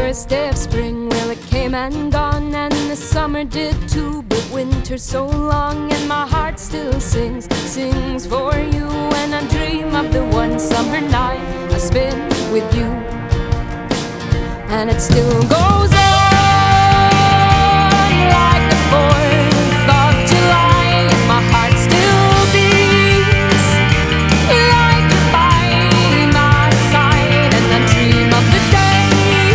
first day of spring, well, it came and gone, and the summer did too, but winter so long, and my heart still sings for you. When I dream of the one summer night I spent with you, and it still goes on like the 4th of July, and my heart still beats like you're by my side. And I dream of the day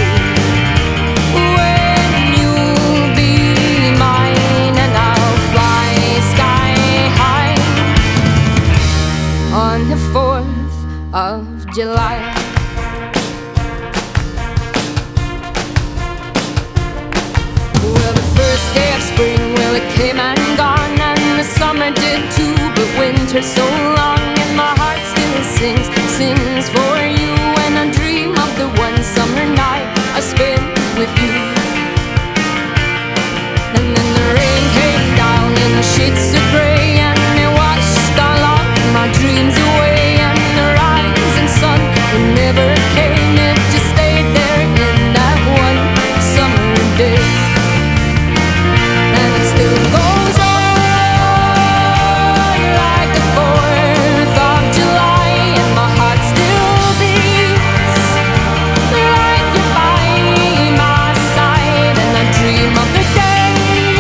when you'll be mine, and I'll fly sky high on the 4th of July. Well, the first day of spring, well, it came and gone, and the summer did too, but winter so long, and my heart still sings for you. When I dream of the one summer night I spent with you. And then the rain came down in the sheets of grey, and it washed all of my dreams away, and the rising sun, it never came, it just stayed there in that one summer day. And it still goes on like the 4th of July, and my heart still beats like you're by my side. And I dream of the day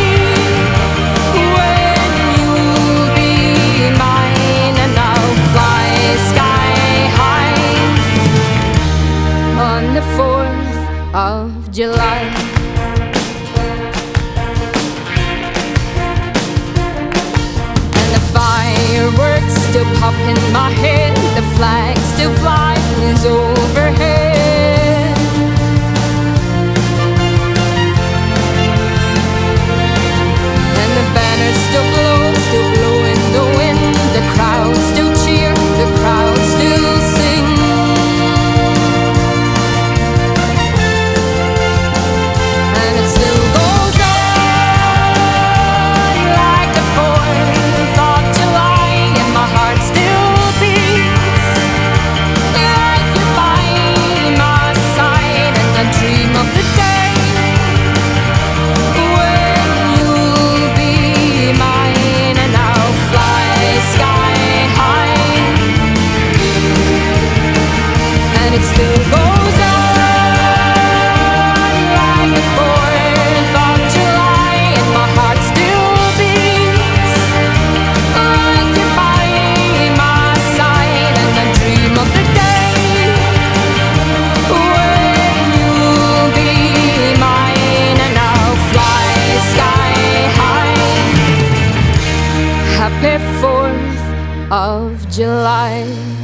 when you'll be mine, and I'll fly sky high on the 4th of July. Fireworks still pop in my head, the flag still flies overhead, and the banners still blow in the wind. The crowd still cheer, the crowd still sing, and it still goes on like the 4th of July, and my heart still beats like you're by my side. And I dream of the day when you'll be mine, and I'll fly sky high, and it still goes on like the 4th of July, and my heart still beats like you're by my side. And I dream of the day when you'll be mine, and I'll fly sky high. Happy 4th of July.